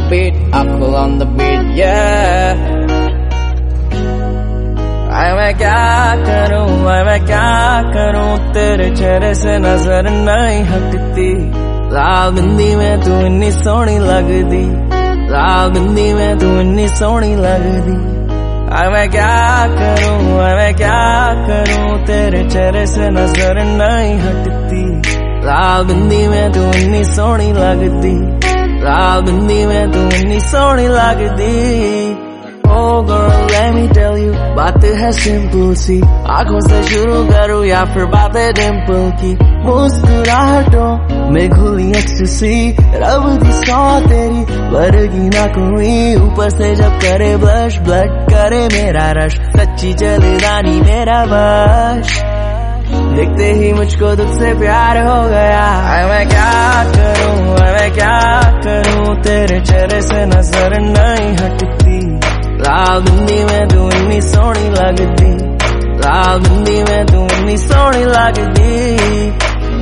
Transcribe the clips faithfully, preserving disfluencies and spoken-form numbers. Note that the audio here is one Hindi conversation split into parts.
beat, I pull on the beat, yeah. आए मैं क्या करूं, आए मैं क्या करूं, तेरे चेहरे से नजर नहीं हटती। लाल बिंदी में तू इन्नी सोहनी लगदी, लाल बिंदी में तू इन्नी सोहनी लगदी। आए मैं क्या करूं, आए मैं क्या करूं, तेरे चेहरे से नजर नहीं हटती। लाल बिंदी में तू इन्नी सोहनी लगदी, लाल बिंदी में तू इन्नी सोहनी लगदी। Oh girl, let me tell you, बात है सिंपल सी, आंखों से शुरू करूं या फिर बातें डिंपल की। मुस्कुराहटों में घुली एक्सटेसी, रब दी सौ तेरी वर्गी ना कोई। ऊपर से जब करे ब्लश, ब्लड करे मेरा रश, सच्ची चले रानी मेरा वश। देखते ही मुझको दुख से प्यार हो गया। आए मैं क्या करूं, आए मैं क्या करूं, तेरे चेहरे से नजर नहीं हटती। लाल बिंदी में तू इन्नी सोहनी लगदी, लाल बिंदी में तू इन्नी सोहनी लगदी।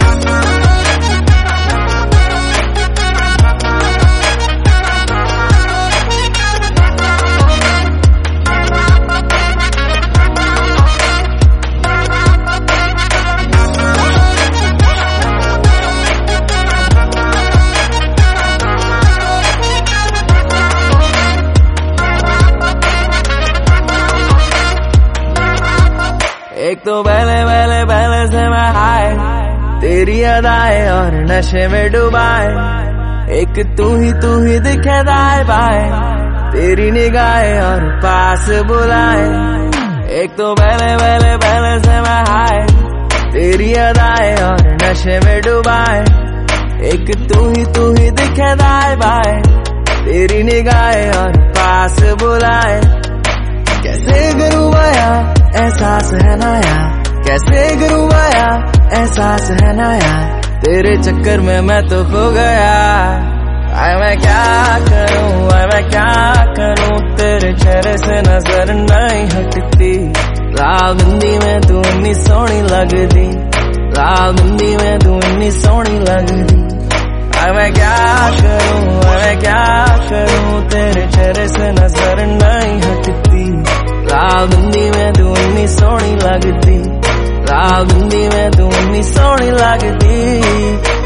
एक तो पहले पहले पहले से मैं हाय, तेरी अदाएं और नशे में डुबाए। एक तू ही तू ही दिखे दाए बाए, तेरी निगाहें और पास बुलाए। एक तो पहले पहले पहले से मैं हाय, तेरी अदाएं और नशे में डुबाए। एक तू ही तू ही दिखे दाए बाए, तेरी निगाहें और पास बुलाए। कैसे गरूबाया एहसास है नया, कैसे गरूबाया एहसास है नया, तेरे चक्कर में मैं तो खो गया। आए मैं क्या करूं, आए मैं क्या करूं, तेरे चेहरे से नजर नहीं हटती। लाल बिंदी में तू इन्नी सोहनी लगदी, लाल बिंदी में तू इन्नी सोहनी लगदी। आए मैं क्या करूं, आए मैं क्या करूं, तेरे चेहरे से नजर नहीं हटती। लाल बिंदी में तू इन्नी सोहनी लगदी, लाल बिंदी में तू इन्नी सोहनी लगदी।